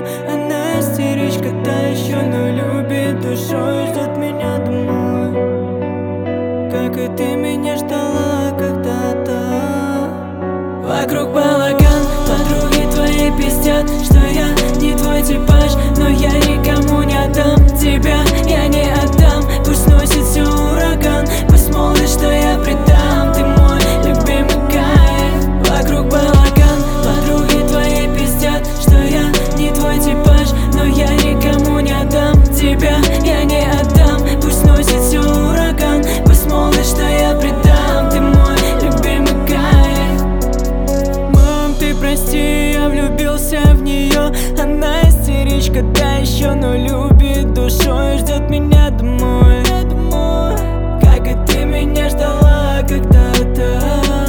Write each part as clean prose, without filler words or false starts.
Она истеричка та еще, но любит душой, ждет меня домой. Как и ты меня ждала когда-то. Вокруг балаган, подруги твои пиздят, что я не твой типаж, но я никому не отдам тебя, я не отдам. Пусть носит все ураган, пусть молвит, что я предам. Ты мой любимый кайф. Вокруг балаган, подруги твои пиздят, что я не твой типаж, но я никому не отдам тебя, я не отдам. Пусть носит все ураган, пусть молвит, что я предам. Ты мой любимый кайф. Мам, ты прости, я влюбился в нее. Она истеричка та еще, но любит душой, ждет меня домой. Как и ты меня ждала когда-то.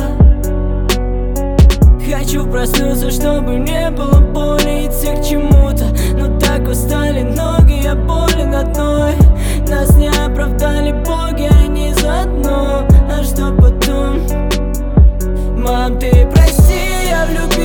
Хочу проснуться, чтобы не было боли, идти к чему-то, но так устали ноги, я болен одной. Нас не оправдали боги, они заодно. А что потом? Мам, ты прости, я влюбился